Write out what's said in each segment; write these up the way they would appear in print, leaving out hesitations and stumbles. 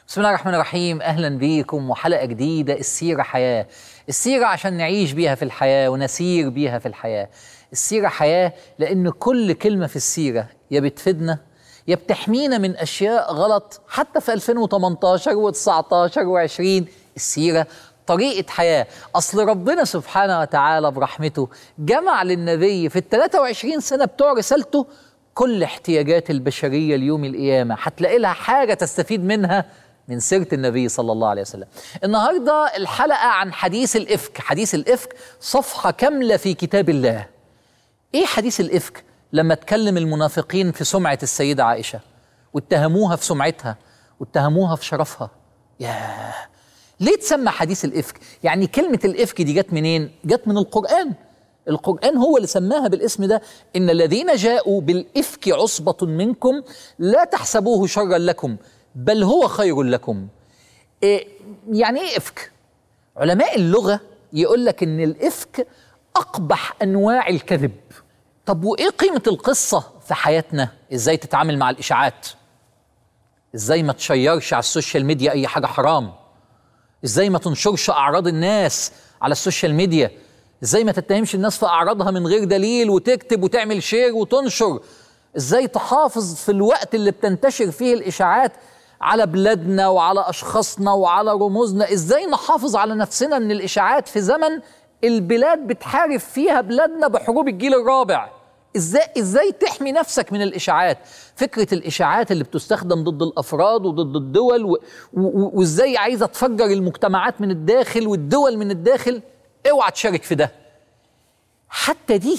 بسم الله الرحمن الرحيم. أهلا بيكم وحلقة جديدة. السيرة حياة. السيرة عشان نعيش بيها في الحياة ونسير بيها في الحياة. السيرة حياة لأن كل كلمة في السيرة يا بتفيدنا يا بتحمينا من أشياء غلط حتى في 2018 و19 و20. السيرة طريقة حياة. أصل ربنا سبحانه وتعالى برحمته جمع للنبي في ال23 سنة بتوع رسالته كل احتياجات البشرية ليوم القيامة. هتلاقي لها حاجة تستفيد منها من سيرة النبي صلى الله عليه وسلم. النهاردة الحلقة عن حديث الإفك. حديث الإفك صفحة كاملة في كتاب الله. إيه حديث الإفك؟ لما اتكلم المنافقين في سمعة السيدة عائشة واتهموها في سمعتها واتهموها في شرفها. ياه، ليه تسمى حديث الإفك؟ يعني كلمة الإفك دي جت منين؟ جت من القرآن. القرآن هو اللي سماها بالاسم ده. إن الذين جاءوا بالإفك عصبة منكم لا تحسبوه شرا لكم بل هو خير لكم. يعني إيه إفك؟ علماء اللغة يقول لك إن الإفك أقبح أنواع الكذب. طب وإيه قيمة القصة في حياتنا؟ إزاي تتعامل مع الإشاعات؟ إزاي ما تشيرش على السوشيال ميديا أي حاجة حرام؟ إزاي ما تنشرش أعراض الناس على السوشيال ميديا؟ إزاي ما تتهمش الناس في أعراضها من غير دليل وتكتب وتعمل شير وتنشر؟ إزاي تحافظ في الوقت اللي بتنتشر فيه الإشاعات على بلادنا وعلى أشخاصنا وعلى رموزنا؟ إزاي نحافظ على نفسنا من الإشاعات في زمن البلاد بتحارب فيها بلادنا بحروب الجيل الرابع؟ إزاي تحمي نفسك من الإشاعات؟ فكرة الإشاعات اللي بتستخدم ضد الأفراد وضد الدول وإزاي عايزة تفجر المجتمعات من الداخل والدول من الداخل. اوعى تشارك في ده. حتى دي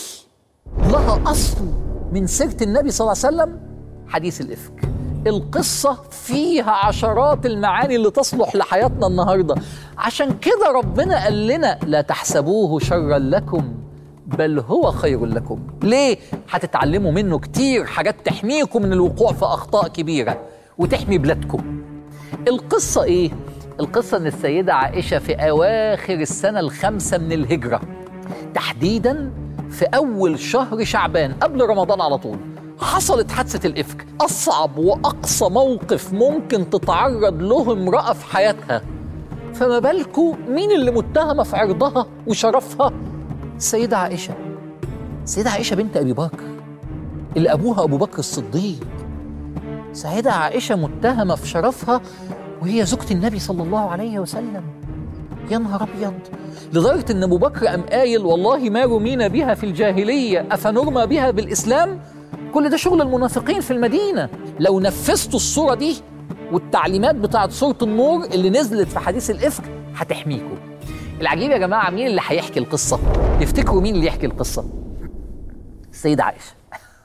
لها أصل من سيرة النبي صلى الله عليه وسلم. حديث الإفك القصة فيها عشرات المعاني اللي تصلح لحياتنا النهاردة. عشان كده ربنا قال لنا لا تحسبوه شرا لكم بل هو خير لكم. ليه؟ هتتعلموا منه كتير حاجات تحميكم من الوقوع في أخطاء كبيرة وتحمي بلادكم. القصة إيه؟ القصة إن السيدة عائشة في أواخر السنة ال5 من الهجرة، تحديداً في أول شهر شعبان قبل رمضان على طول، حصلت حادثة الإفك. أصعب وأقصى موقف ممكن تتعرض له امرأة في حياتها. فما بالكوا مين اللي متهمة في عرضها وشرفها؟ السيدة عائشة. السيدة عائشة بنت أبي بكر اللي أبوها أبو بكر الصديق. السيدة عائشة متهمة في شرفها وهي زوجة النبي صلى الله عليه وسلم. يا نهار أبيض، لدرجة إن أبو بكر قام قايل والله ما رمينا بها في الجاهلية أفنرمى بها بالإسلام. كل ده شغل المنافقين في المدينة. لو نفذتوا الصورة دي والتعليمات بتاعت سورة النور اللي نزلت في حديث الإفك هتحميكم. العجيب يا جماعة، مين اللي هيحكي القصة؟ تفتكروا مين اللي يحكي القصة؟ السيدة عائشة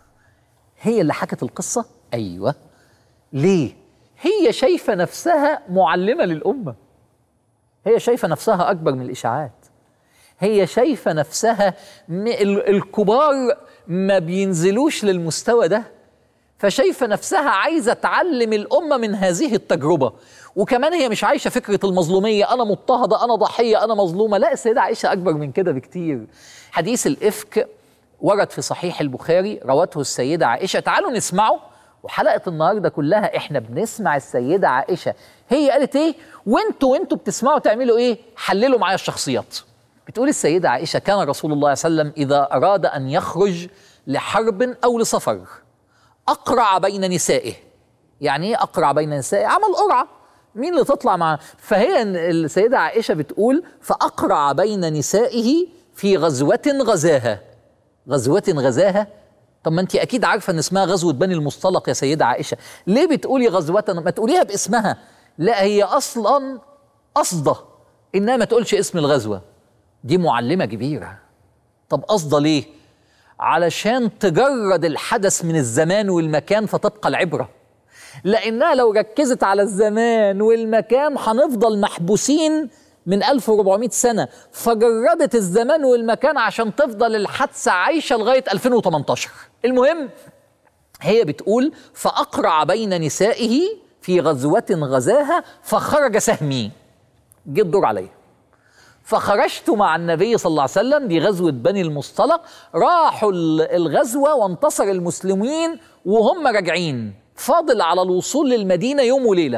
هي اللي حكت القصة؟ أيوة. ليه؟ هي شايفة نفسها معلمة للأمة. هي شايفة نفسها أكبر من الإشاعات. هي شايفة نفسها الكبار ما بينزلوش للمستوى ده، فشايفة نفسها عايزة تعلم الأمة من هذه التجربة. وكمان هي مش عايشة فكرة المظلومية، أنا مضطهدة، أنا ضحية، أنا مظلومة. لا، السيدة عائشة أكبر من كده بكتير. حديث الإفك ورد في صحيح البخاري، روته السيدة عائشة. تعالوا نسمعه. وحلقة النهاردة كلها إحنا بنسمع السيدة عائشة هي قالت إيه، وإنتوا بتسمعوا تعملوا إيه. حللوا معايا الشخصيات. بتقول السيدة عائشة كان رسول الله صلى الله عليه وسلم إذا أراد أن يخرج لحرب أو لسفر أقرع بين نسائه. يعني إيه أقرع بين نسائه؟ عمل قرعة مين اللي تطلع معاه. فهي السيدة عائشة بتقول فأقرع بين نسائه في غزوة غزاها. غزوة غزاها؟ طب ما انت اكيد عارفه ان اسمها غزوه بني المصطلق يا سيده عائشه. ليه بتقولي غزوه؟ ما تقوليها باسمها. لا، هي اصلا قصده انها ما تقولش اسم الغزوه. دي معلمه كبيره. طب قصده ليه؟ علشان تجرد الحدث من الزمان والمكان فتبقى العبره. لانها لو ركزت على الزمان والمكان هنفضل محبوسين من 1400 سنة، فجردت الزمان والمكان عشان تفضل الحادثة عايشة لغاية 2018. المهم هي بتقول فأقرع بين نسائه في غزوة غزاها فخرج سهمي. جه الدور عليا فخرجت مع النبي صلى الله عليه وسلم بغزوة بني المصطلق. راحوا الغزوة وانتصر المسلمين وهم راجعين، فاضل على الوصول للمدينة يوم وليلة.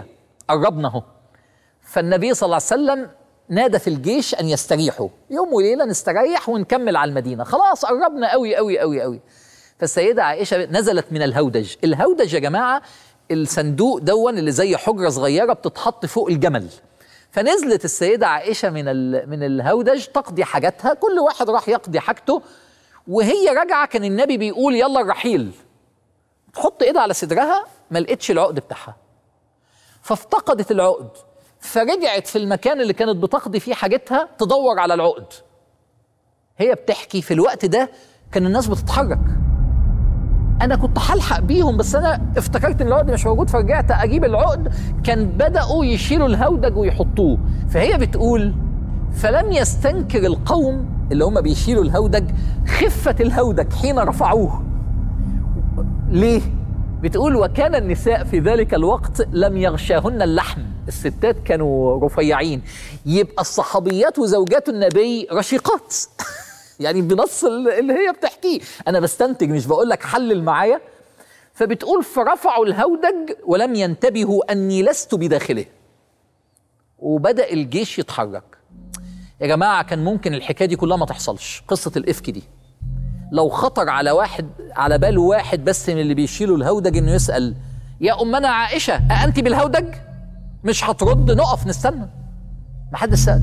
قربنا اهو. فالنبي صلى الله عليه وسلم نادى في الجيش أن يستريحوا، يوم وليلة نستريح ونكمل على المدينة، خلاص قربنا قوي قوي قوي قوي. فالسيدة عائشة نزلت من الهودج. الهودج يا جماعة الصندوق دون اللي زي حجرة صغيرة بتتحط فوق الجمل. فنزلت السيدة عائشة من الهودج تقضي حاجاتها، كل واحد راح يقضي حاجته، وهي راجعة كان النبي بيقول يلا الرحيل، تحط ايدها على صدرها ما لقتش العقد بتاعها، فافتقدت العقد، فرجعت في المكان اللي كانت بتقضي فيه حاجتها تدور على العقد. هي بتحكي في الوقت ده كان الناس بتتحرك، انا كنت هلحق بيهم بس انا افتكرت ان العقد مش موجود، فرجعت اجيب العقد كان بدأوا يشيلوا الهودج ويحطوه. فهي بتقول فلم يستنكر القوم اللي هم بيشيلوا الهودج خفة الهودج حين رفعوه. ليه؟ بتقول وكان النساء في ذلك الوقت لم يغشاهن اللحم، الستات كانوا رفيعين، يبقى الصحابيات وزوجات النبي رشيقات يعني بنص اللي هي بتحكيه، انا بستنتج مش بقول لك حلل معايا. فبتقول فرفعوا الهودج ولم ينتبهوا اني لست بداخله، وبدأ الجيش يتحرك. يا جماعة كان ممكن الحكاية دي كلها ما تحصلش، قصة الإفك دي لو خطر على باله واحد بس من اللي بيشيلوا الهودج انه يسأل يا أمنا عائشة أأنت بالهودج؟ مش هترد، نقف نستنى. ما حد سأل،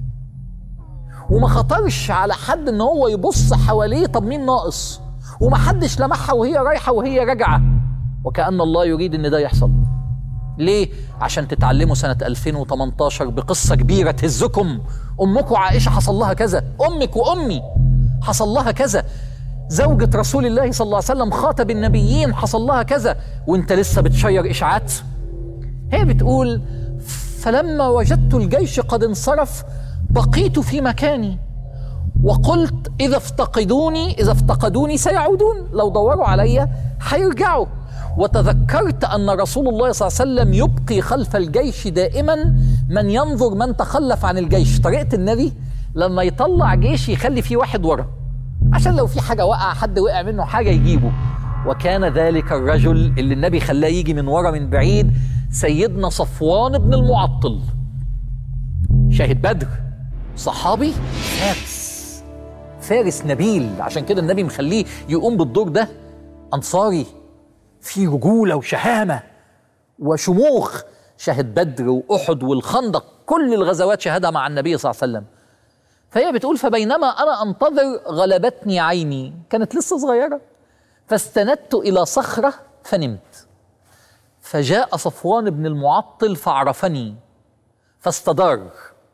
وما خطرش على حد ان هو يبص حواليه طب مين ناقص، وما حدش لمحها وهي رايحة وهي راجعة، وكأن الله يريد ان ده يحصل. ليه؟ عشان تتعلموا سنة 2018 بقصة كبيرة تهزكم. أمكم عائشة حصل لها كذا، أمك وأمي حصل لها كذا، زوجة رسول الله صلى الله عليه وسلم خاتم النبيين حصل لها كذا، وانت لسه بتشير إشاعات. هي بتقول فلما وجدت الجيش قد انصرف بقيت في مكاني وقلت إذا افتقدوني سيعودون، لو دوروا عليا هيرجعوا. وتذكرت أن رسول الله صلى الله عليه وسلم يبقي خلف الجيش دائما من ينظر من تخلف عن الجيش. طريقة النبي لما يطلع جيش يخلي فيه واحد ورا عشان لو في حاجة وقع، حد وقع منه حاجة يجيبه. وكان ذلك الرجل اللي النبي خلاه يجي من ورا من بعيد سيدنا صفوان بن المعطل، شاهد بدر، صحابي فارس نبيل، عشان كده النبي مخليه يقوم بالدور ده. أنصاري في رجولة وشهامة وشموخ، شاهد بدر وأحد والخندق، كل الغزوات شهدها مع النبي صلى الله عليه وسلم. فهي بتقول فبينما أنا أنتظر غلبتني عيني، كانت لسه صغيرة، فاستندت إلى صخرة فنمت، فجاء صفوان بن المعطل فعرفني فاستدار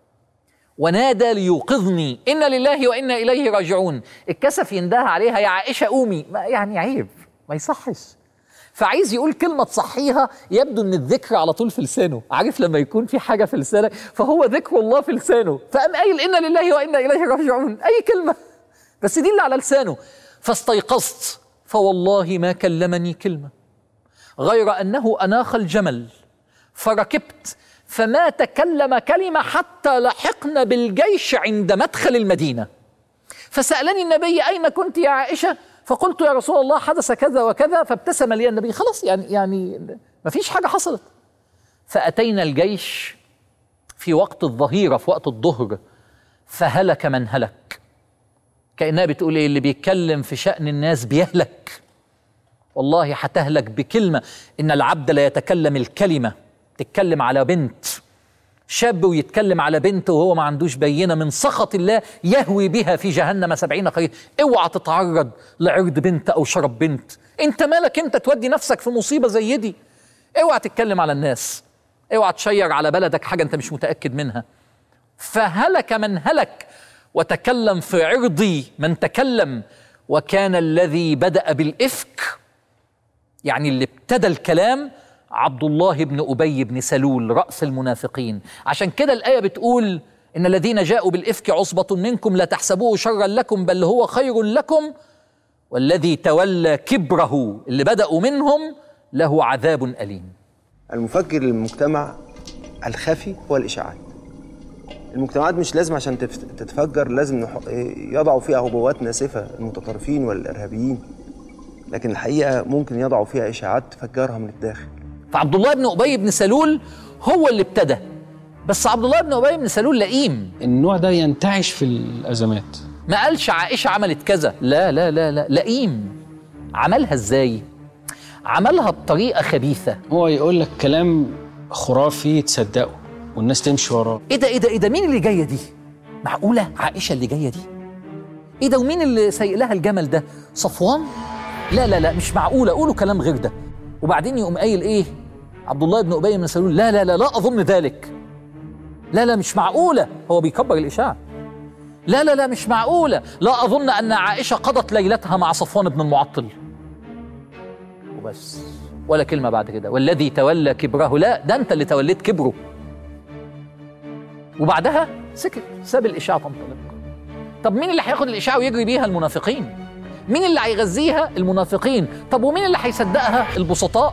ونادى ليوقظني إن لله وإنا إليه راجعون. الكسف يندها عليها يا عائشة قومي، يعني عيب، ما يصحش. فعايز يقول كلمة تصحيها، يبدو ان الذكر على طول في لسانه، عارف لما يكون في حاجة في لسانك فهو ذكر الله في لسانه، فقام قايل إنا لله وإنا إليه راجعون، أي كلمة بس دي اللي على لسانه. فاستيقظت فوالله ما كلمني كلمة غير أنه أناخ الجمل فركبت فما تكلم كلمة حتى لحقنا بالجيش عند مدخل المدينة. فسألني النبي أين كنت يا عائشة؟ فقلت يا رسول الله حدث كذا وكذا، فابتسم لي النبي، خلاص يعني ما فيش حاجة حصلت. فأتينا الجيش في وقت الظهيرة، في وقت الظهر، فهلك من هلك. كأنها بتقول إيه؟ اللي بيتكلم في شأن الناس بيهلك، والله هتهلك بكلمة. إن العبد لا يتكلم الكلمة، تتكلم على بنت، شاب ويتكلم على بنت وهو ما عندوش بينة من سخط الله يهوي بها في جهنم 70 خريف. اوعى تتعرض لعرض بنت او شرب بنت، انت مالك انت تودي نفسك في مصيبة زي دي. اوعى تتكلم على الناس، اوعى تشير على بلدك حاجة انت مش متأكد منها. فهلك من هلك وتكلم في عرضي من تكلم. وكان الذي بدأ بالإفك، يعني اللي ابتدى الكلام، عبد الله بن أبي بن سلول رأس المنافقين. عشان كده الآية بتقول إن الذين جاءوا بالإفك عصبة منكم لا تحسبوه شرا لكم بل هو خير لكم والذي تولى كبره، اللي بدأوا منهم، له عذاب أليم. المفجر للمجتمع الخفي هو الإشاعات. المجتمعات مش لازم عشان تتفجر لازم يضعوا فيها عبوات ناسفة المتطرفين والإرهابيين، لكن الحقيقة ممكن يضعوا فيها إشاعات تفجرها من الداخل. فعبد الله بن أبي بن سلول هو اللي ابتدى. بس عبد الله بن أبي بن سلول لئيم. النوع ده ينتعش في الأزمات. ما قالش عائشة عملت كذا، لا لا لا لا، لئيم. عملها ازاي؟ عملها بطريقة خبيثة. هو يقول لك كلام خرافي تصدقه والناس تمشي وراه. ايه ده ايه ده ايه ده؟ مين اللي جاية دي؟ معقولة عائشة اللي جاية دي؟ ايه ده؟ ومين اللي سايق لها الجمل ده؟ صفوان؟ لا لا لا، مش معقولة، قولوا كلام غير ده. وبعدين يقوم قايل ايه؟ عبد الله بن أبي بن سلول لا لا لا لا أظن ذلك. لا لا مش معقولة، هو بيكبر الإشاعة. لا لا لا مش معقولة، لا أظن أن عائشة قضت ليلتها مع صفوان بن المعطل. وبس، ولا كلمة بعد كده. والذي تولى كبره، لا ده أنت اللي توليت كبره. وبعدها سكت، ساب الإشاعة تنطلق. طب مين اللي هياخد الإشاعة ويجري بيها؟ المنافقين. مين اللي هيغذيها؟ المنافقين. طب ومين اللي هيصدقها؟ البسطاء.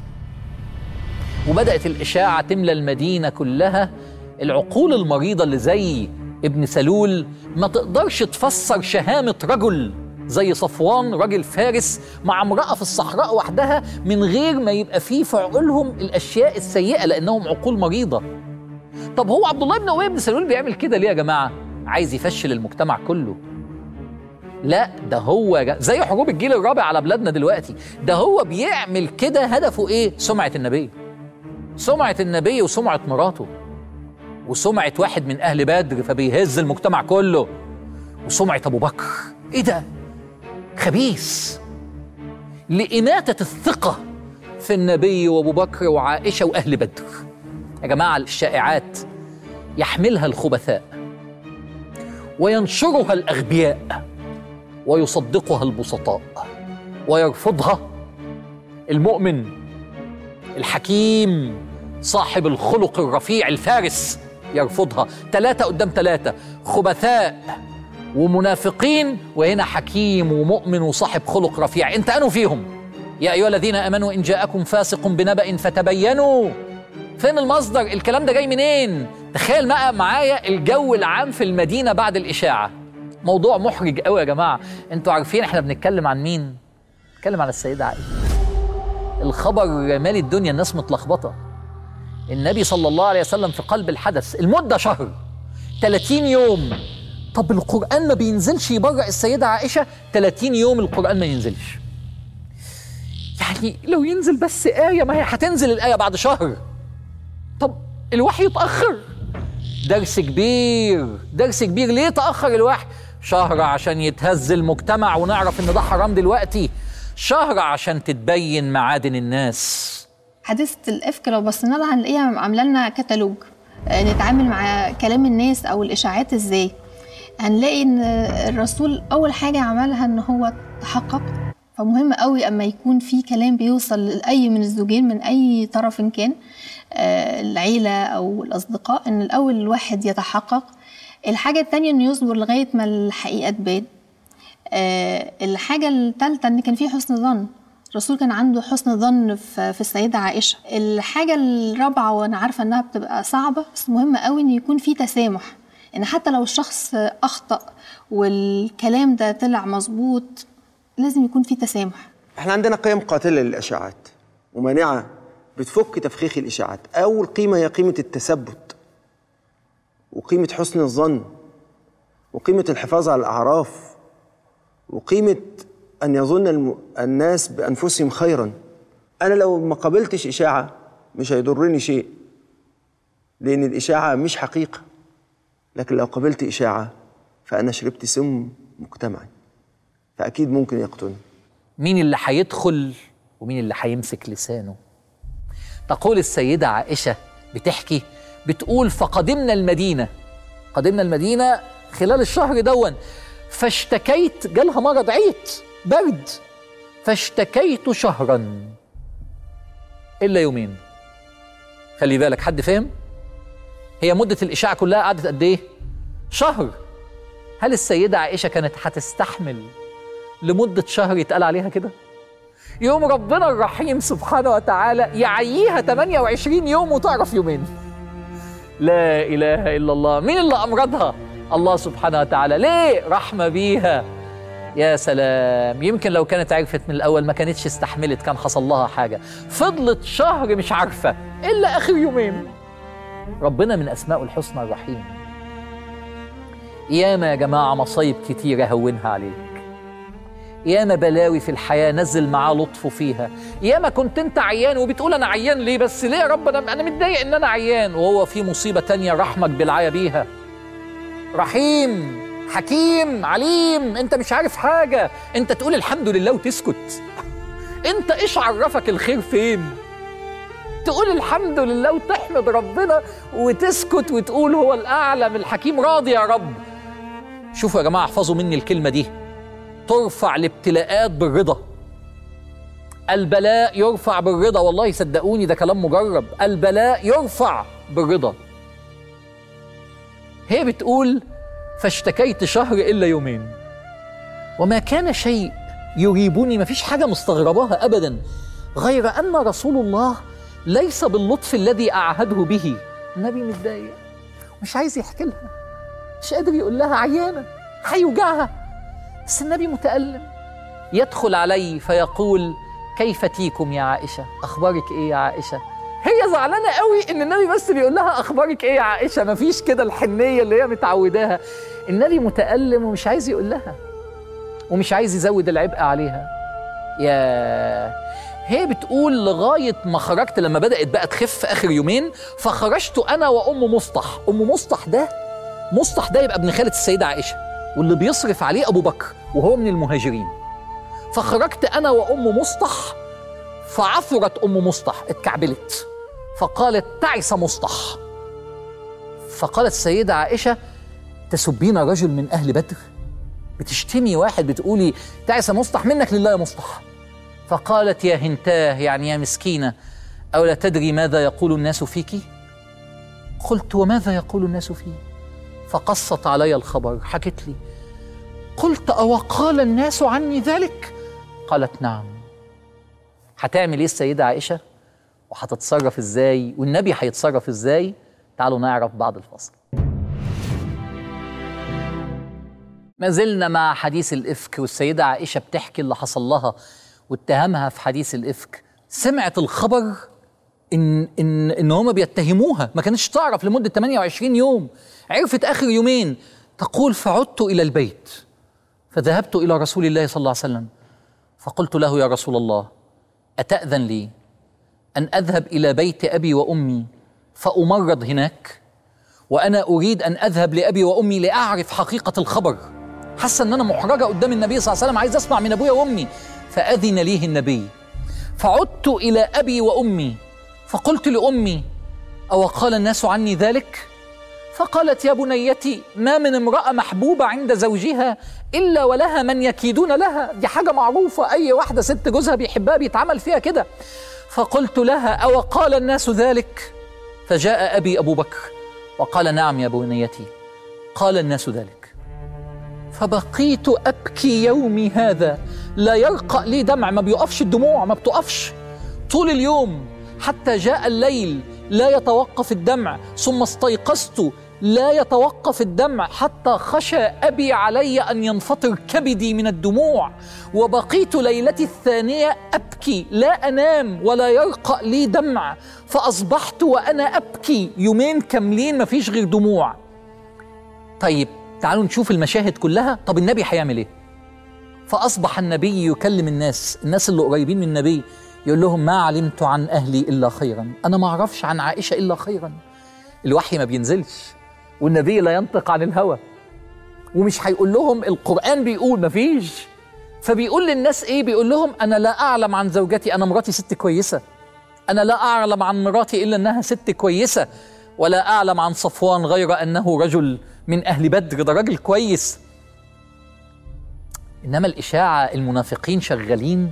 وبدأت الإشاعة تملى المدينة كلها. العقول المريضة اللي زي ابن سلول ما تقدرش تفسر شهامة رجل زي صفوان، راجل فارس، مع امرأة في الصحراء وحدها من غير ما يبقى فيه في عقولهم الأشياء السيئة، لأنهم عقول مريضة. طب هو عبد الله بن أبي بن سلول بيعمل كده ليه يا جماعة؟ عايز يفشل المجتمع كله. لا ده هو زي حروب الجيل الرابع على بلادنا دلوقتي. ده هو بيعمل كده هدفه ايه؟ سمعة النبي، سمعة النبي وسمعة مراته وسمعة واحد من أهل بدر فبيهز المجتمع كله، وسمعة أبو بكر. إيه ده؟ خبيث، لإماتة الثقة في النبي وأبو بكر وعائشة وأهل بدر. يا جماعة الشائعات يحملها الخبثاء وينشرها الأغبياء ويصدقها البسطاء ويرفضها المؤمن الحكيم صاحب الخلق الرفيع الفارس. يرفضها. 3 قدام 3، خبثاء ومنافقين، وهنا حكيم ومؤمن وصاحب خلق رفيع. انت انو فيهم؟ يا ايها الذين امنوا ان جاءكم فاسق بنبأ فتبينوا. فين المصدر؟ الكلام ده جاي منين؟ تخيل بقى معايا الجو العام في المدينة بعد الإشاعة. موضوع محرج قوي يا جماعة. انتوا عارفين احنا بنتكلم عن مين؟ بنتكلم عن السيدة عائشة. الخبر مالي الدنيا، الناس متلخبطة. النبي صلى الله عليه وسلم في قلب الحدث، المدة شهر 30 يوم. طب القرآن ما بينزلش يبرأ السيدة عائشة 30 يوم، القرآن ما ينزلش. يعني لو ينزل بس آية، ما هي هتنزل الآية بعد شهر. طب الوحي يتأخر، درس كبير، درس كبير. ليه تأخر الوحي؟ شهر عشان يتهز المجتمع ونعرف ان ده حرام دلوقتي، شهر عشان تتبين معادن الناس. حادثة الإفك لو بصينا لها هنلاقيها عاملة لنا كتالوج نتعامل مع كلام الناس أو الإشاعات إزاي. هنلاقي إن الرسول أول حاجة عملها إن هو تحقق. فمهم قوي أما يكون في كلام بيوصل لأي من الزوجين من أي طرف كان، العيلة أو الأصدقاء، إن الأول الواحد يتحقق. الحاجة التانية إنه يصبر لغاية ما الحقيقة تبان. الحاجة الثالثة إن كان في حسن ظن، الرسول كان عنده حسن ظن في السيدة عائشة. الحاجة الرابعة، وأنا عارفة إنها بتبقى صعبة بس مهم قوي، إن يكون في تسامح، إن حتى لو الشخص أخطأ والكلام ده طلع مظبوط لازم يكون في تسامح. احنا عندنا قيم قاتلة للإشاعات ومانعة بتفك تفخيخ الإشاعات. أول قيمة هي قيمة التثبت، وقيمة حسن الظن، وقيمة الحفاظ على الأعراف، وقيمة أن يظن الناس بأنفسهم خيرا. أنا لو ما قبلتش إشاعة مش هيضرني شيء، لأن الإشاعة مش حقيقة. لكن لو قبلت إشاعة فأنا شربت سم مجتمعي، فأكيد ممكن يقتلني. مين اللي هيدخل ومين اللي هيمسك لسانه؟ تقول السيدة عائشة بتحكي، بتقول: فقدمنا المدينة، قدمنا المدينة خلال الشهر دون، فاشتكيت، جالها مرض، عيت، برد، فاشتكيت شهرا إلا يومين. خلي بالك، حد فهم؟ هي مدة الإشاعة كلها قعدت قد إيه؟ شهر. هل السيدة عائشة كانت هتستحمل لمدة شهر يتقال عليها كده؟ يوم ربنا الرحيم سبحانه وتعالى يعييها 28 يوم وتعرف يومين. لا إله إلا الله. مين اللي أمرضها؟ الله سبحانه وتعالى. ليه؟ رحمة بيها. يا سلام، يمكن لو كانت عرفت من الأول ما كانتش استحملت، كان حصل لها حاجة. فضلت شهر مش عارفة إلا آخر يومين. ربنا من أسمائه الحسنى الرحيم. ياما يا جماعة مصايب كتيرة هونها عليك، ياما بلاوي في الحياة نزل معاه لطفه فيها، ياما كنت انت عيان وبتقول انا عيان ليه بس، ليه يا رب انا متضايق ان انا عيان، وهو في مصيبة تانية رحمك بالعيا بيها. رحيم حكيم عليم، انت مش عارف حاجة، انت تقول الحمد لله وتسكت. انت ايش عرفك الخير فين؟ تقول الحمد لله وتحمد ربنا وتسكت وتقول هو الأعلم الحكيم راضي يا رب. شوفوا يا جماعة احفظوا مني الكلمة دي، ترفع الابتلاءات بالرضا. البلاء يرفع بالرضا، والله صدقوني ده كلام مجرب، البلاء يرفع بالرضا. هي بتقول فاشتكيت شهر إلا يومين وما كان شيء يريبني، ما فيش حاجة مستغرباها أبدا غير أن رسول الله ليس باللطف الذي أعهده به. النبي متضايق مش عايز يحكي لها، مش قادر يقول لها عيانة هيوجعها، بس النبي متألم. يدخل علي فيقول كيف تيكم يا عائشة، أخبارك إيه يا عائشة؟ هي زعلانة قوي إن النبي بس بيقول لها أخبارك إيه يا عائشة، مفيش كده الحنية اللي هي متعوداها. النبي متألم ومش عايز يقول لها ومش عايز يزود العبء عليها. هي بتقول لغاية ما خرجت، لما بدأت بقى تخف آخر يومين، فخرجت أنا وأم مصطح. أم مصطح ده يبقى ابن خالة السيدة عائشة واللي بيصرف عليه أبو بكر وهو من المهاجرين. فخرجت أنا وأم مصطح فعثرت أم مصطح، اتكعبلت، فقالت تعس مصطح. فقالت السيدة عائشة تسبين رجل من أهل بدر، بتشتمي واحد بتقولي تعس مصطح، منك لله يا مصطح. فقالت يا هنتاه، يعني يا مسكينة، أولا تدري ماذا يقول الناس فيك؟ قلت وماذا يقول الناس فيه؟ فقصت علي الخبر، حكت لي. قلت أو قال الناس عني ذلك؟ قالت نعم. هتعمل إيه السيدة عائشة؟ وهتتصرف إزاي؟ والنبي هيتصرف إزاي؟ تعالوا نعرف بعد الفصل. ما زلنا مع حديث الإفك، والسيدة عائشة بتحكي اللي حصل لها واتهمها في حديث الإفك. سمعت الخبر إن هما بيتهموها، ما كانتش تعرف لمدة 28 يوم، عرفت آخر يومين. تقول فعدت إلى البيت فذهبت إلى رسول الله صلى الله عليه وسلم فقلت له يا رسول الله أتأذن لي أن أذهب إلى بيت أبي وأمي فأمرض هناك، وأنا أريد أن أذهب لأبي وأمي لأعرف حقيقة الخبر، حاسة أن أنا محرجة قدام النبي صلى الله عليه وسلم، عايز أسمع من أبويا وأمي. فأذن ليه النبي. فعدت إلى أبي وأمي فقلت لأمي أو قال الناس عني ذلك؟ فقالت يا بنيتي ما من امرأة محبوبة عند زوجها إلا ولها من يكيدون لها، دي حاجة معروفة، أي واحدة ست جوزها بيحبها بيتعمل فيها كده. فقلت لها أو قال الناس ذلك؟ فجاء أبي أبو بكر وقال نعم يا بنيتي قال الناس ذلك. فبقيت أبكي يومي هذا، لا يرقى لي دمع، ما بيقفش الدموع، ما بتقفش طول اليوم، حتى جاء الليل لا يتوقف الدمع، ثم استيقظت لا يتوقف الدمع، حتى خشى أبي علي أن ينفطر كبدي من الدموع، وبقيت ليلتي الثانية أبكي لا أنام ولا يرقى لي دمع، فأصبحت وأنا أبكي يومين كاملين ما فيش غير دموع. طيب تعالوا نشوف المشاهد كلها. طب النبي هيعمل ايه؟ فأصبح النبي يكلم الناس اللي قريبين من النبي، يقول لهم ما علمت عن أهلي إلا خيرا، أنا ما أعرفش عن عائشة إلا خيرا. الوحي ما بينزلش والنبي لا ينطق عن الهوى، ومش هيقول لهم القرآن بيقول، ما فيش. فبيقول للناس إيه؟ بيقول لهم أنا لا أعلم عن زوجتي، أنا مراتي ست كويسة، أنا لا أعلم عن مراتي إلا أنها ست كويسة، ولا أعلم عن صفوان غير أنه رجل من أهل بدر، ده راجل كويس. إنما الإشاعة المنافقين شغالين.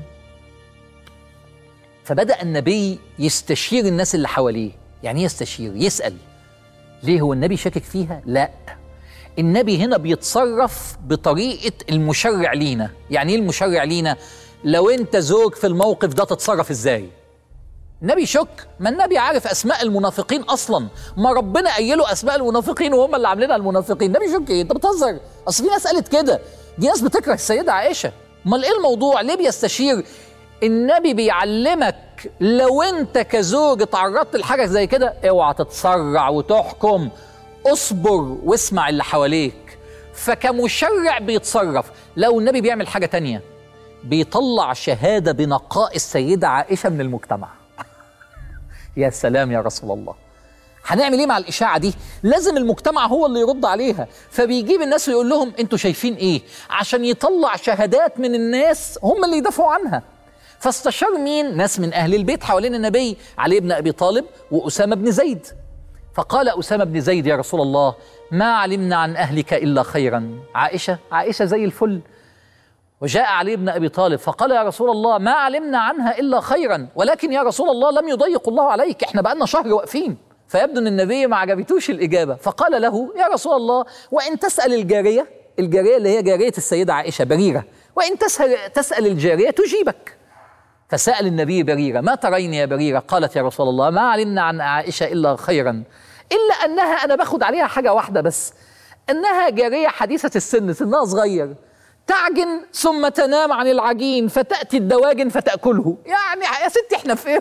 فبدأ النبي يستشير الناس اللي حواليه. يعني يستشير، يسأل ليه هو النبي شاكك فيها؟ لا، النبي هنا بيتصرف بطريقة المشرع لينا. يعني ايه المشرع لينا؟ لو انت زوج في الموقف ده تتصرف ازاي؟ النبي شك، ما النبي عارف اسماء المنافقين اصلا، ما ربنا قايله اسماء المنافقين وهم اللي عاملينها المنافقين. النبي شك ايه؟ انت بتهزر، اصل في ناس قالت كده، دي ناس بتكره السيدة عائشة. امال ايه الموضوع؟ ليه بيستشير النبي بيعلمك لو انت كزوج اتعرضت لحاجة زي كده اوعى تتسرع وتحكم، اصبر واسمع اللي حواليك. فكمشرع بيتصرف. لو النبي بيعمل حاجة تانية، بيطلع شهادة بنقاء السيدة عائشة من المجتمع. يا سلام يا رسول الله، هنعمل ايه مع الإشاعة دي؟ لازم المجتمع هو اللي يرد عليها. فبيجيب الناس ويقول لهم انتوا شايفين ايه، عشان يطلع شهادات من الناس هم اللي يدافعوا عنها. فاستشار مين؟ ناس من أهل البيت حوالين النبي، علي بن أبي طالب وأسامة بن زيد. فقال أسامة بن زيد: يا رسول الله، ما علمنا عن أهلك إلا خيرا. عائشة زي الفل. وجاء علي بن أبي طالب فقال: يا رسول الله، ما علمنا عنها إلا خيرا، ولكن يا رسول الله لم يضيق الله عليك، احنا بقالنا شهر واقفين. فيبدو أن النبي ما عجبتوش الإجابة، فقال له: يا رسول الله، وإن تسأل الجارية اللي هي جارية السيدة عائشة بريرة، وإن تسأل الجارية تجيبك. فسأل النبي بريرة: ما ترين يا بريرة؟ قالت: يا رسول الله، ما علمنا عن عائشة إلا خيرا، إلا أنها أنا باخد عليها حاجة واحدة بس، أنها جارية حديثة السن، سنها صغير، تعجن ثم تنام عن العجين فتأتي الدواجن فتأكله. يعني يا ستي احنا في ايه؟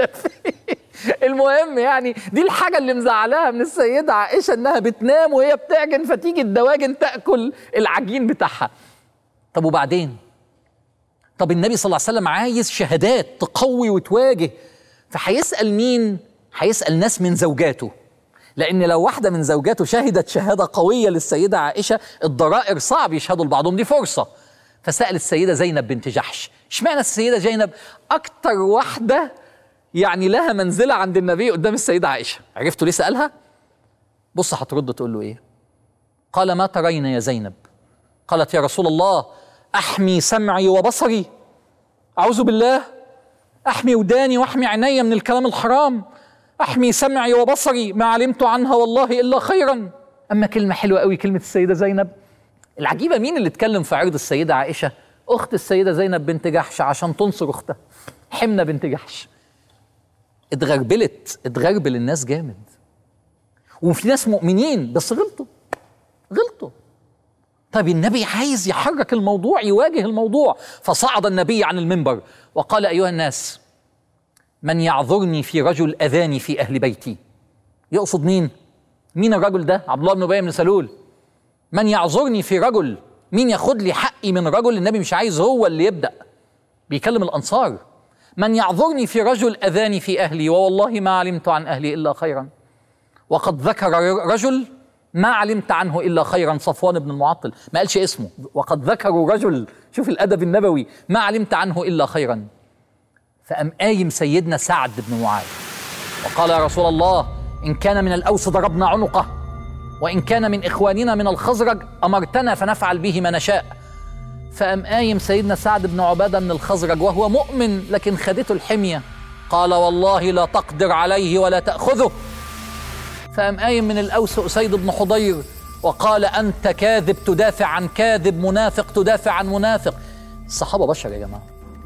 المهم يعني دي الحاجة اللي مزعلاها من السيدة عائشة، انها بتنام وهي بتعجن فتيجي الدواجن تأكل العجين بتاعها. طب وبعدين؟ طب النبي صلى الله عليه وسلم عايز شهادات تقوي وتواجه، فهيسأل مين؟ هيسأل ناس من زوجاته، لأن لو واحدة من زوجاته شهدت شهادة قوية للسيدة عائشة، الضرائر صعب يشهدوا لبعضهم، دي فرصة. فسأل السيدة زينب بنت جحش. اشمعنى السيدة زينب أكتر واحدة يعني لها منزلة عند النبي قدام السيدة عائشة؟ عرفتوا ليه سألها؟ بص هترد تقول له إيه؟ قال: ما ترين يا زينب؟ قالت: يا رسول الله، أحمي سمعي وبصري، أعوذ بالله، أحمي وداني وأحمي عيني من الكلام الحرام، أحمي سمعي وبصري، ما علمت عنها والله إلا خيرا. أما كلمة حلوة قوي كلمة السيدة زينب. العجيبة مين اللي اتكلم في عرض السيدة عائشة؟ أخت السيدة زينب بنت جحش، عشان تنصر أختها حمنة بنت جحش. اتغربل الناس جامد، وفي ناس مؤمنين بس غلطوا. طب النبي عايز يحرك الموضوع، يواجه الموضوع. فصعد النبي عن المنبر وقال: أيها الناس، من يعذرني في رجل أذاني في أهل بيتي. يقصد مين الرجل ده؟ عبد الله بن أبي بن سلول. من يعذرني في رجل، مين ياخد لي حقي من رجل؟ النبي مش عايز هو اللي يبدأ، بيكلم الأنصار. من يعذرني في رجل أذاني في أهلي، ووالله ما علمت عن أهلي إلا خيرا. وقد ذكر رجل ما علمت عنه إلا خيرا، صفوان بن المعطل، ما قالش اسمه، وقد ذكروا رجل، شوف الأدب النبوي، ما علمت عنه إلا خيرا. فأم قايم سيدنا سعد بن معاذ وقال: يا رسول الله، إن كان من الأوس ضربنا عنقه، وإن كان من إخواننا من الخزرج أمرتنا فنفعل به ما نشاء. فأم قايم سيدنا سعد بن عبادة من الخزرج وهو مؤمن لكن خدته الحمية، قال: والله لا تقدر عليه ولا تأخذه. فأم قايم من الأوس أسيد بن حضير وقال: أنت كاذب تدافع عن كاذب، منافق تدافع عن منافق. الصحابة بشر يا جماعة،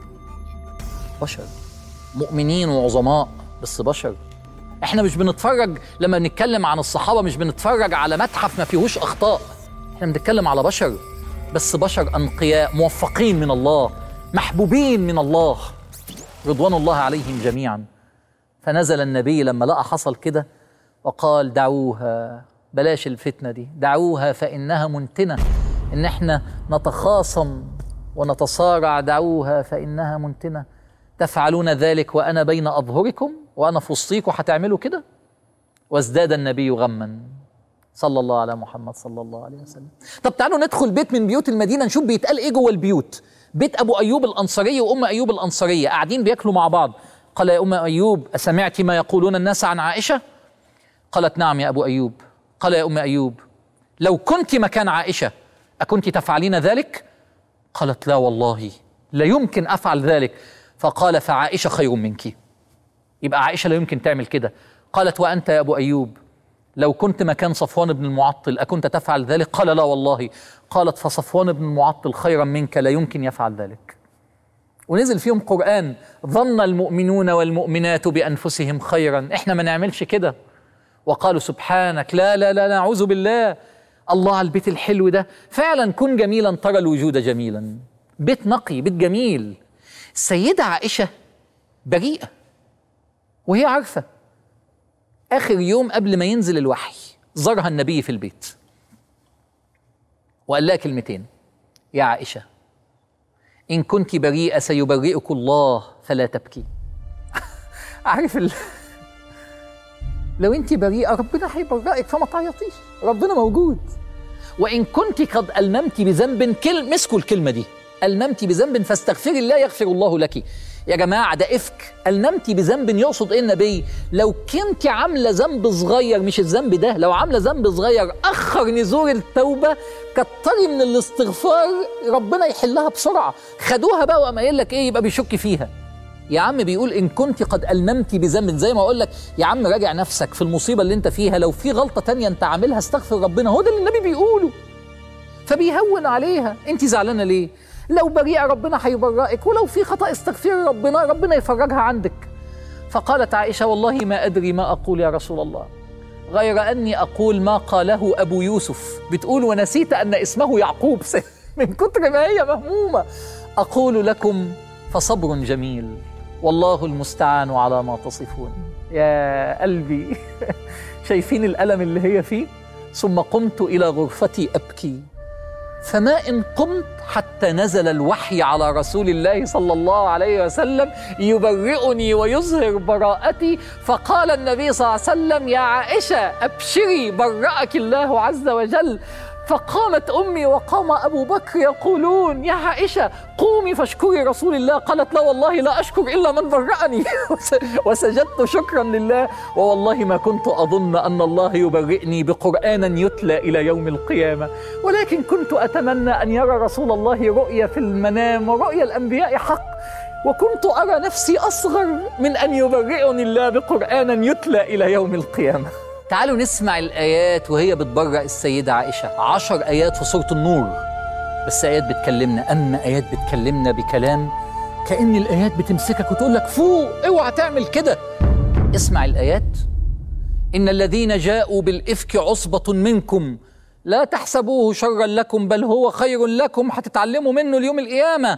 بشر، مؤمنين وعظماء بس بشر. احنا مش بنتفرج لما بنتكلم عن الصحابة، مش بنتفرج على متحف ما فيهوش أخطاء، احنا بنتكلم على بشر، بس بشر أنقياء موفقين من الله، محبوبين من الله، رضوان الله عليهم جميعا. فنزل النبي لما لقى حصل كده وقال: دعوها، بلاش الفتنة دي، دعوها فإنها منتنة، إن احنا نتخاصم ونتصارع، دعوها فإنها منتنة، تفعلون ذلك وأنا بين أظهركم، وأنا في وسطيكم هتعملوا كده. وازداد النبي غما صلى الله على محمد صلى الله عليه وسلم. طب تعالوا ندخل بيت من بيوت المدينة نشوف بيتقال إيه جوه البيوت. بيت أبو أيوب الأنصاري وأم أيوب الأنصارية قاعدين بياكلوا مع بعض. قال: يا أم أيوب، أسمعت ما يقولون الناس عن عائشة؟ قالت: نعم يا أبو أيوب. قال: يا أم أيوب، لو كنت مكان عائشة أكنت تفعلين ذلك؟ قالت: لا والله لا يمكن أفعل ذلك. فقال: فعائشة خير منك، يبقى عائشة لا يمكن تعمل كده. قالت: وأنت يا أبو أيوب، لو كنت مكان صفوان بن المعطل أكنت تفعل ذلك؟ قال: لا والله. قالت: فصفوان بن المعطل خيرا منك، لا يمكن يفعل ذلك. ونزل فيهم قرآن: ظن المؤمنون والمؤمنات بأنفسهم خيرا، احنا ما نعملش كده. وقالوا: سبحانك، لا لا لا، نعوذ بالله. الله على البيت الحلو ده، فعلا كن جميلا ترى الوجود جميلا. بيت نقي، بيت جميل. السيدة عائشة بريئة وهي عارفة. آخر يوم قبل ما ينزل الوحي زارها النبي في البيت وقال لها كلمتين: يا عائشة إن كنت بريئة سيبرئك الله فلا تبكي. عارف لو أنت بريئة ربنا هيبرئك فما تعيطيش، ربنا موجود. وإن كنت قد ألممت بذنب، مسكوا الكلمة دي، ألممت بذنب فاستغفري الله يغفر الله لك. يا جماعة ده إفك. ألممت بذنب يقصد إيه النبي؟ لو كنت عاملة ذنب صغير، مش الذنب ده، لو عاملة ذنب صغير أخر نزول التوبة، كتري من الاستغفار ربنا يحلها بسرعة. خدوها بقى وقام قايل لك إيه؟ يبقى بيشك فيها. يا عم بيقول إن كنت قد ألممت بذنب، زي ما أقول لك يا عم راجع نفسك في المصيبة اللي أنت فيها، لو في غلطة تانية أنت عاملها استغفر ربنا. هو ده اللي النبي بيقوله، فبيهون عليها. أنت زعلانة ليه؟ لو بريئة ربنا هيبرئك، ولو في خطأ استغفري ربنا يفرجها عندك. فقالت عائشة: والله ما أدري ما أقول يا رسول الله، غير أني أقول ما قاله أبو يوسف. بتقول ونسيت أن اسمه يعقوب من كتر ما هي مهمومة. أقول لكم فصبر جميل والله المستعان على ما تصفون. يا قلبي شايفين الألم اللي هي فيه؟ ثم قمت إلى غرفتي أبكي، فما إن قمت حتى نزل الوحي على رسول الله صلى الله عليه وسلم يبرئني ويظهر براءتي. فقال النبي صلى الله عليه وسلم: يا عائشة أبشري برأك الله عز وجل. فقامت أمي وقام أبو بكر يقولون: يا عائشة قومي فاشكري رسول الله. قالت: لا والله لا أشكر إلا من برأني. وسجدت شكرا لله، ووالله ما كنت أظن أن الله يبرئني بقرآن يتلى إلى يوم القيامة، ولكن كنت أتمنى أن يرى رسول الله رؤيا في المنام، ورؤيا الأنبياء حق، وكنت أرى نفسي أصغر من أن يبرئني الله بقرآن يتلى إلى يوم القيامة. تعالوا نسمع الآيات وهي بتبرأ السيدة عائشة. 10 آيات في سورة النور، بس آيات بتكلمنا، أما آيات بتكلمنا بكلام كأن الآيات بتمسكك وتقول لك فوق، اوعى تعمل كده. اسمع الآيات: إن الذين جاءوا بالإفك عصبة منكم لا تحسبوه شرا لكم بل هو خير لكم، هتتعلموا منه اليوم القيامة.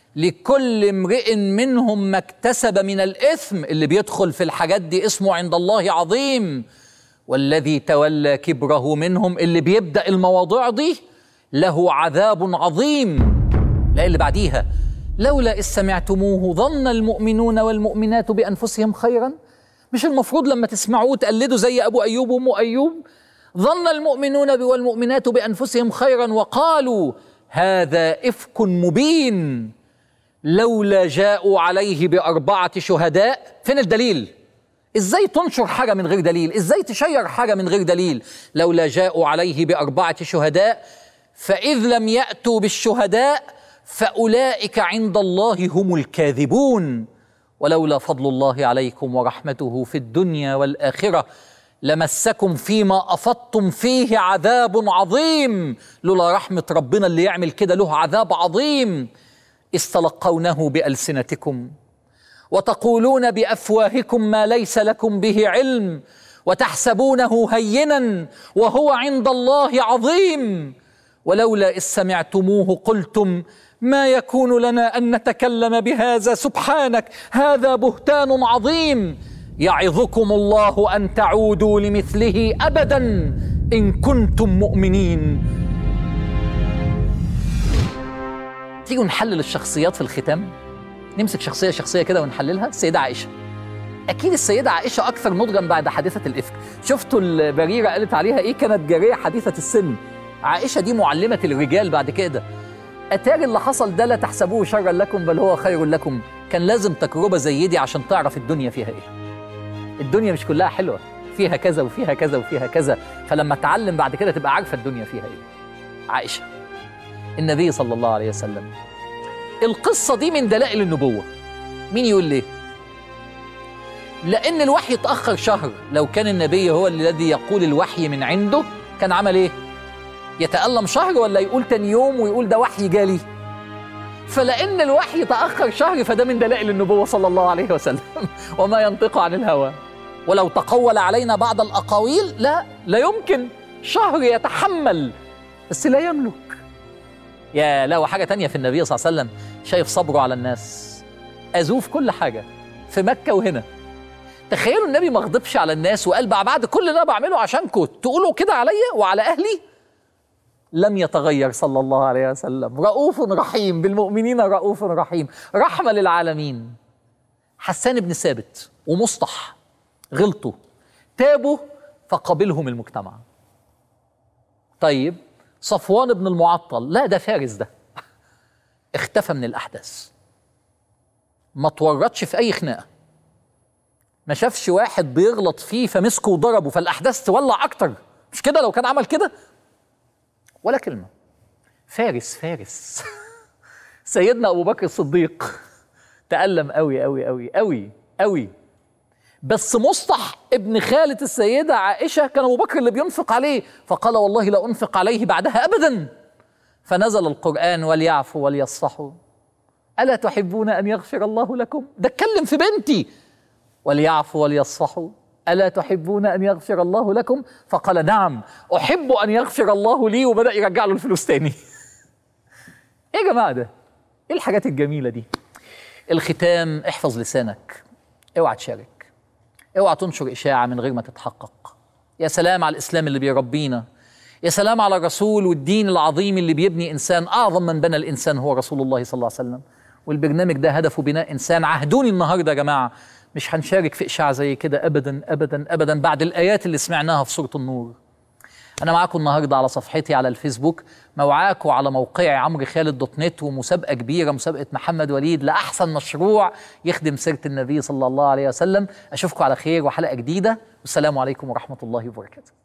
لكل امرئ منهم ما اكتسب من الإثم، اللي بيدخل في الحاجات دي اسمه عند الله عظيم. والذي تولى كبره منهم، اللي بيبدأ المواضيع دي، له عذاب عظيم. لا اللي بعديها: لولا إذ سمعتموه ظن المؤمنون والمؤمنات بأنفسهم خيرا. مش المفروض لما تسمعوه تقلدوا زي أبو أيوب وأم أيوب؟ ظن المؤمنون والمؤمنات بأنفسهم خيرا وقالوا هذا إفك مبين لولا جاءوا عليه ب4 شهداء. فين الدليل؟ إزاي تنشر حاجة من غير دليل؟ إزاي تشير حاجة من غير دليل؟ لولا جاءوا عليه ب4 شهداء فإذ لم يأتوا بالشهداء فأولئك عند الله هم الكاذبون. ولولا فضل الله عليكم ورحمته في الدنيا والآخرة لمسكم فيما أفضتم فيه عذاب عظيم. لولا رحمة ربنا اللي يعمل كده له عذاب عظيم. إذ تلقونه بألسنتكم وتقولون بأفواهكم ما ليس لكم به علم وتحسبونه هينا وهو عند الله عظيم. ولولا إذ سمعتموه قلتم ما يكون لنا أن نتكلم بهذا سبحانك هذا بهتان عظيم. يعظكم الله أن تعودوا لمثله أبدا إن كنتم مؤمنين. تيجوا نحلل الشخصيات في الختام، نمسك شخصية كده ونحللها. السيدة عائشة، أكيد السيدة عائشة أكثر نضجا بعد حادثة الإفك. شفتوا البريرة قالت عليها إيه؟ كانت جارية حديثة السن. عائشة دي معلمة الرجال بعد كده. أتاري اللي حصل ده لا تحسبوه شرا لكم بل هو خير لكم. كان لازم تجربة زي دي عشان تعرف الدنيا فيها إيه. الدنيا مش كلها حلوة، فيها كذا وفيها كذا وفيها كذا، فلما تعلم بعد كده تبقى عارفة الدنيا فيها إيه. عائشة، النبي صلى الله عليه وسلم، القصة دي من دلائل النبوة. مين يقول ليه؟ لأن الوحي اتأخر شهر. لو كان النبي هو الذي يقول الوحي من عنده كان عمل إيه؟ يتألم شهر ولا يقول تاني يوم ويقول ده وحي جالي؟ فلأن الوحي تأخر شهر فده من دلائل النبوة صلى الله عليه وسلم. وما ينطق عن الهوى ولو تقول علينا بعض الأقاويل لا يمكن. شهر يتحمل بس لا يملك. يا لا، وحاجة تانية في النبي صلى الله عليه وسلم، شايف صبره على الناس. اذوه في كل حاجه في مكه وهنا. تخيلوا النبي ما غضبش على الناس وقال بعد كل اللي انا بعمله عشانكم تقولوا كده عليا وعلى اهلي؟ لم يتغير صلى الله عليه وسلم، رؤوف رحيم بالمؤمنين، رؤوف رحيم، رحمه للعالمين. حسان بن ثابت ومصطح غلطوا، تابوا فقبلهم المجتمع. طيب صفوان بن المعطل، لا ده فارس، ده اختفى من الأحداث، ما تورطش في أي خناقة، ما شافش واحد بيغلط فيه فمسكه وضربه فالأحداث تولع أكتر، مش كده لو كان عمل كده؟ ولا كلمة. فارس فارس سيدنا أبو بكر الصديق تألم قوي قوي قوي قوي قوي، بس مصطح ابن خالة السيدة عائشة كان أبو بكر اللي بينفق عليه، فقال والله لا أنفق عليه بعدها أبدا. فنزل القرآن وليعفوا وليصفحوا ألا تحبون أن يغفر الله لكم؟ ده اتكلم في بنتي. وليعفوا وليصفحوا ألا تحبون أن يغفر الله لكم؟ فقال نعم أحب أن يغفر الله لي، وبدأ يرجع له الفلوس تاني. إيه يا جماعة ده؟ إيه الحاجات الجميلة دي؟ الختام، احفظ لسانك، اوعى تشارك، اوعى تنشر إشاعة من غير ما تتحقق. يا سلام على الإسلام اللي بيربينا، يا سلام على الرسول والدين العظيم اللي بيبني إنسان. أعظم من بنى الإنسان هو رسول الله صلى الله عليه وسلم، والبرنامج ده هدفه بناء إنسان. عهدوني النهاردة يا جماعة مش هنشارك في إشاعة زي كده أبدا أبدا أبدا بعد الآيات اللي سمعناها في سورة النور. أنا معاكم النهاردة على صفحتي على الفيسبوك، موعاكم على موقعي عمروخالد.net، ومسابقة كبيرة، مسابقة محمد وليد لأحسن مشروع يخدم سيرة النبي صلى الله عليه وسلم. أشوفكم على خير وحلقة جديدة، والسلام عليكم ورحمة الله وبركاته.